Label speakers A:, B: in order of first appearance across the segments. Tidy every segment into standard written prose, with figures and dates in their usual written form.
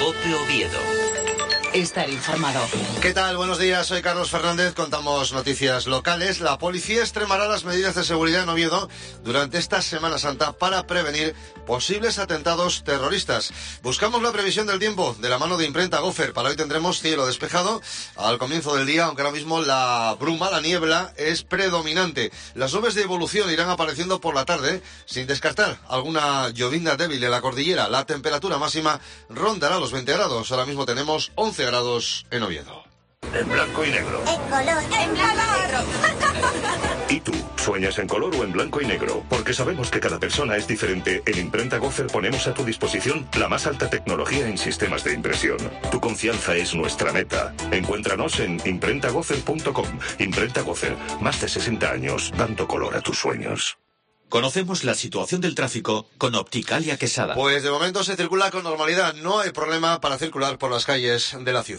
A: COPE Oviedo.
B: Estar informado.
C: ¿Qué tal? Buenos días, soy Carlos Fernández, contamos noticias locales. La policía extremará las medidas de seguridad en Oviedo durante esta Semana Santa para prevenir posibles atentados terroristas. Buscamos la previsión del tiempo de la mano de Imprenta Gofer. Para hoy tendremos cielo despejado al comienzo del día, aunque ahora mismo la bruma, la niebla, es predominante. Las nubes de evolución irán apareciendo por la tarde, sin descartar alguna llovizna débil en la cordillera. La temperatura máxima rondará los 20 grados. Ahora mismo tenemos 11 grados en Oviedo.
D: En blanco y negro.
E: En color. En blanco y negro.
D: ¿Y tú? ¿Sueñas en color o en blanco y negro? Porque sabemos que cada persona es diferente. En Imprenta Gofer ponemos a tu disposición la más alta tecnología en sistemas de impresión. Tu confianza es nuestra meta. Encuéntranos en imprentagofer.com. Imprenta Gofer, más de 60 años dando color a tus sueños.
A: Conocemos la situación del tráfico con Opticalia Quesada.
C: Pues de momento se circula con normalidad. No hay problema para circular por las calles de la ciudad.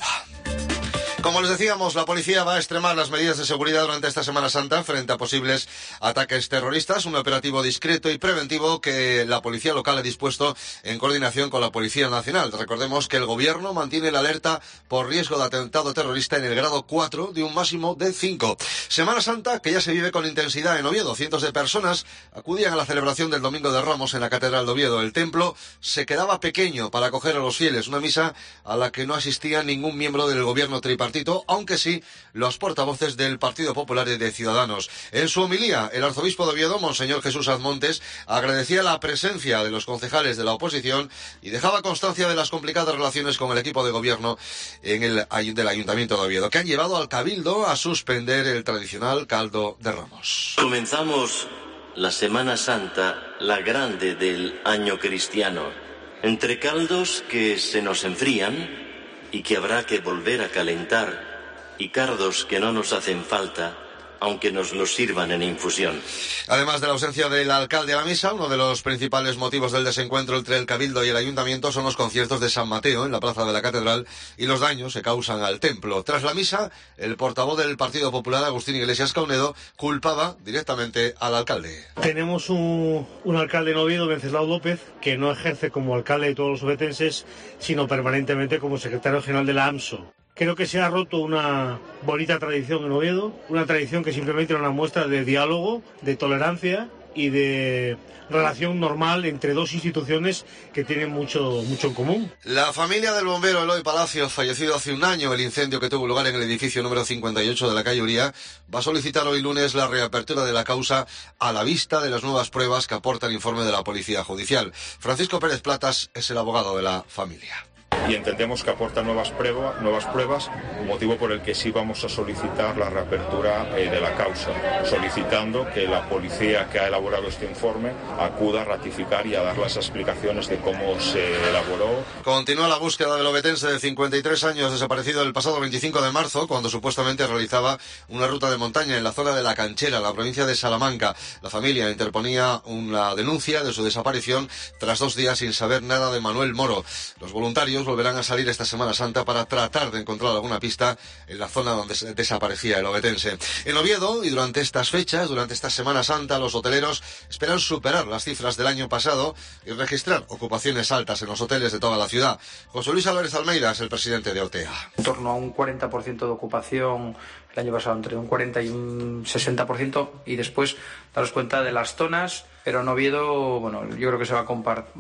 C: Como les decíamos, la policía va a extremar las medidas de seguridad durante esta Semana Santa frente a posibles ataques terroristas. Un operativo discreto y preventivo que la policía local ha dispuesto en coordinación con la Policía Nacional. Recordemos que el gobierno mantiene la alerta por riesgo de atentado terrorista en el grado 4 de un máximo de 5. Semana Santa que ya se vive con intensidad en Oviedo. Cientos de personas acudían a la celebración del Domingo de Ramos en la Catedral de Oviedo. El templo se quedaba pequeño para acoger a los fieles. Una misa a la que no asistía ningún miembro del gobierno tripartito, aunque sí los portavoces del Partido Popular y de Ciudadanos. En su homilía, el arzobispo de Oviedo, Monseñor Jesús Azmontes, agradecía la presencia de los concejales de la oposición y dejaba constancia de las complicadas relaciones con el equipo de gobierno del Ayuntamiento de Oviedo, que han llevado al Cabildo a suspender el tradicional caldo de Ramos.
F: Comenzamos la Semana Santa, la grande del año cristiano, entre caldos que se nos enfrían y que habrá que volver a calentar, y cardos que no nos hacen falta, aunque nos los sirvan en infusión.
C: Además de la ausencia del alcalde a la misa, uno de los principales motivos del desencuentro entre el Cabildo y el Ayuntamiento son los conciertos de San Mateo en la plaza de la Catedral y los daños que causan al templo. Tras la misa, el portavoz del Partido Popular, Agustín Iglesias Caunedo, culpaba directamente al alcalde.
G: Tenemos un alcalde en Oviedo, Venceslao López, que no ejerce como alcalde de todos los ovetenses, sino permanentemente como secretario general de la AMSO. Creo que se ha roto una bonita tradición en Oviedo, una tradición que simplemente era una muestra de diálogo, de tolerancia y de relación normal entre dos instituciones que tienen mucho en común.
C: La familia del bombero Eloy Palacio, fallecido hace un año, el incendio que tuvo lugar en el edificio número 58 de la calle Uría, va a solicitar hoy lunes la reapertura de la causa a la vista de las nuevas pruebas que aporta el informe de la Policía Judicial. Francisco Pérez Platas es el abogado de la familia.
H: Y entendemos que aporta nuevas pruebas, motivo por el que sí vamos a solicitar la reapertura de la causa, solicitando que la policía que ha elaborado este informe acuda a ratificar y a dar las explicaciones de cómo se elaboró.
C: Continúa la búsqueda del ovetense de 53 años desaparecido el pasado 25 de marzo, cuando supuestamente realizaba una ruta de montaña en la zona de La Canchera, la provincia de Salamanca. La familia interponía una denuncia de su desaparición tras 2 días sin saber nada de Manuel Moro. Los voluntarios volverán a salir esta Semana Santa para tratar de encontrar alguna pista en la zona donde desaparecía el ovetense. En Oviedo, y durante estas fechas, durante esta Semana Santa, los hoteleros esperan superar las cifras del año pasado y registrar ocupaciones altas en los hoteles de toda la ciudad. José Luis Álvarez Almeida es el presidente de Ortea.
I: En torno a un 40% de ocupación el año pasado, entre un 40 y un 60%, y después daros cuenta de las zonas. Pero en Oviedo, bueno, yo creo que se va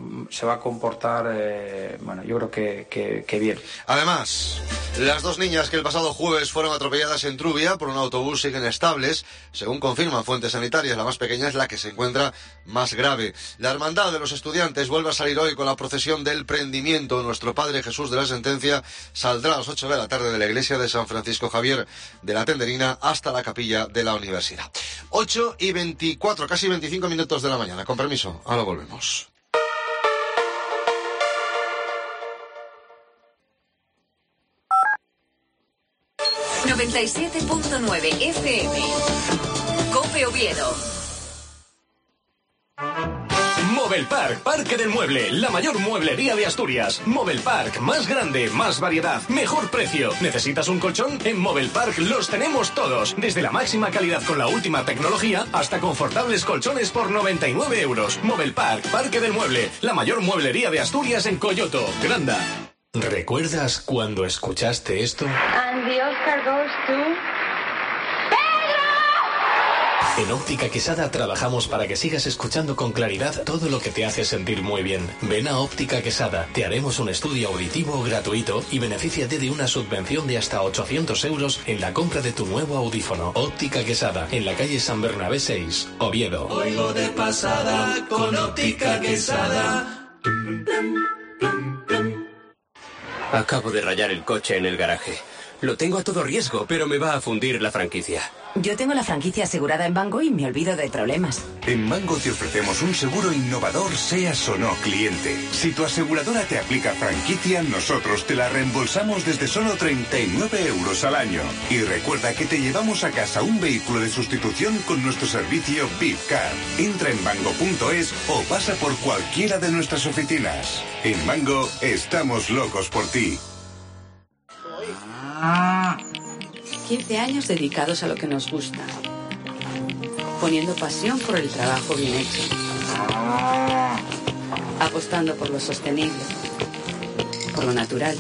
I: a comportar, yo creo que bien.
C: Además, las 2 niñas que el pasado jueves fueron atropelladas en Trubia por un autobús siguen estables. Según confirman fuentes sanitarias, la más pequeña es la que se encuentra más grave. La Hermandad de los Estudiantes vuelve a salir hoy con la procesión del prendimiento. Nuestro Padre Jesús de la Sentencia saldrá a las 8 de la tarde de la iglesia de San Francisco Javier de la Tenderina hasta la capilla de la universidad. 8:24, casi 25 minutos de la mañana. Con permiso, ahora volvemos.
B: ...97.9 FM... COPE Oviedo.
J: Movelpark, Parque del Mueble, la mayor mueblería de Asturias. Movelpark, más grande, más variedad, mejor precio. ¿Necesitas un colchón? En Movelpark los tenemos todos. Desde la máxima calidad con la última tecnología hasta confortables colchones por 99 euros. Movelpark, Parque del Mueble, la mayor mueblería de Asturias en Coyoto, Granda. ¿Recuerdas cuando escuchaste esto?
E: And the Oscar goes to...
J: En Óptica Quesada trabajamos para que sigas escuchando con claridad todo lo que te hace sentir muy bien. Ven a Óptica Quesada, te haremos un estudio auditivo gratuito y benefíciate de una subvención de hasta 800 euros en la compra de tu nuevo audífono. Óptica Quesada, en la calle San Bernabé 6, Oviedo.
K: Oigo de pasada con Óptica Quesada.
L: Acabo de rayar el coche en el garaje. Lo tengo a todo riesgo, pero me va a fundir la franquicia.
B: Yo tengo la franquicia asegurada en Mango y me olvido de problemas.
M: En Mango te ofrecemos un seguro innovador, seas o no cliente. Si tu aseguradora te aplica franquicia, nosotros te la reembolsamos desde solo 39 euros al año. Y recuerda que te llevamos a casa un vehículo de sustitución con nuestro servicio VIPCAR. Entra en mango.es o pasa por cualquiera de nuestras oficinas. En Mango estamos locos por ti.
N: 15 años dedicados a lo que nos gusta, poniendo pasión por el trabajo bien hecho, apostando por lo sostenible, por lo natural.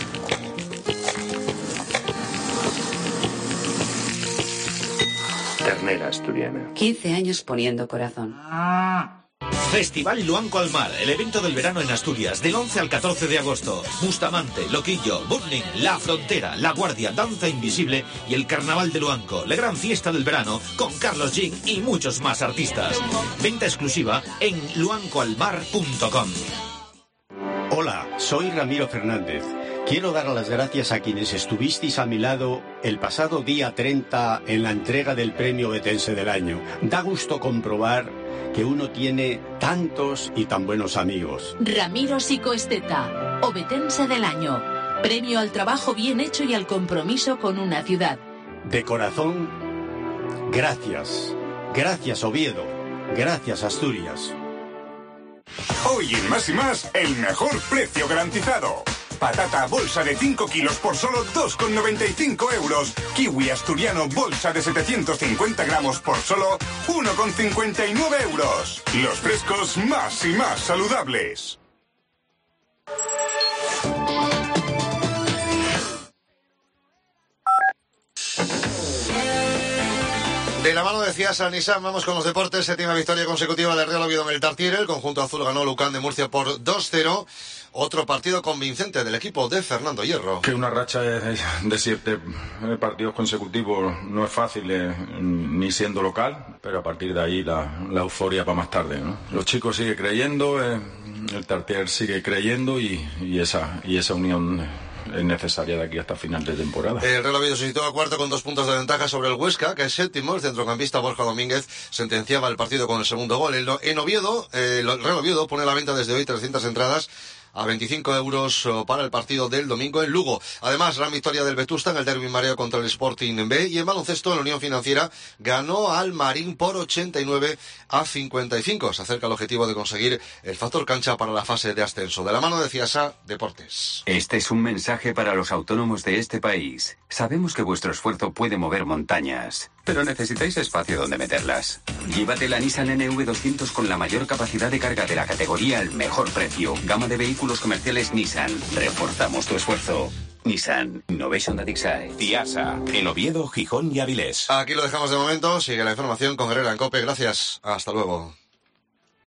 L: Ternera asturiana.
N: 15 años poniendo corazón.
A: Festival Luanco al Mar, el evento del verano en Asturias, del 11 al 14 de agosto. Bustamante, Loquillo, Burning, La Frontera, La Guardia, Danza Invisible y el Carnaval de Luanco, la gran fiesta del verano, con Carlos Jean y muchos más artistas. Venta exclusiva en luancoalmar.com.
O: Hola, soy Ramiro Fernández. Quiero dar las gracias a quienes estuvisteis a mi lado el pasado día 30 en la entrega del Premio Ovetense del Año. Da gusto comprobar que uno tiene tantos y tan buenos amigos.
P: Ramiro Psicoesteta, Ovetense del Año. Premio al trabajo bien hecho y al compromiso con una ciudad.
O: De corazón, gracias. Gracias, Oviedo. Gracias, Asturias.
M: Hoy en Más y Más, el mejor precio garantizado. Patata bolsa de 5 kilos por solo 2,95 euros. Kiwi asturiano bolsa de 750 gramos por solo 1,59 euros. Los frescos más y más saludables.
C: De la mano de Ciasa Nissan, vamos con los deportes. Séptima victoria consecutiva del Real Oviedo en el Tartiere. El conjunto azul ganó Lucán de Murcia por 2-0. Otro partido convincente del equipo de Fernando Hierro.
H: Que una racha de 7 partidos consecutivos no es fácil, ni siendo local, pero a partir de ahí la euforia para más tarde, ¿no? Los chicos siguen creyendo, el Tartiere sigue creyendo y esa unión es necesaria de aquí hasta final de temporada.
C: El Real Oviedo se situó a cuarto con 2 puntos de ventaja sobre el Huesca, que es séptimo. El centrocampista Borja Domínguez sentenciaba el partido con el segundo gol. En Oviedo, el Real Oviedo pone a la venta desde hoy 300 entradas a 25 euros para el partido del domingo en Lugo. Además, gran victoria del Vetusta en el derbi mareo contra el Sporting B. Y en baloncesto, la Unión Financiera ganó al Marín por 89-55. Se acerca el objetivo de conseguir el factor cancha para la fase de ascenso. De la mano de Ciasa Deportes.
Q: Este es un mensaje para los autónomos de este país. Sabemos que vuestro esfuerzo puede mover montañas, pero necesitáis espacio donde meterlas. Llévate la Nissan NV200 con la mayor capacidad de carga de la categoría al mejor precio. Gama de vehículos comerciales Nissan. Reforzamos tu esfuerzo. Nissan Innovation that excites.
R: Ciasa, en Oviedo, Gijón y Avilés.
C: Aquí lo dejamos de momento. Sigue la información con Herrera en COPE. Gracias. Hasta luego.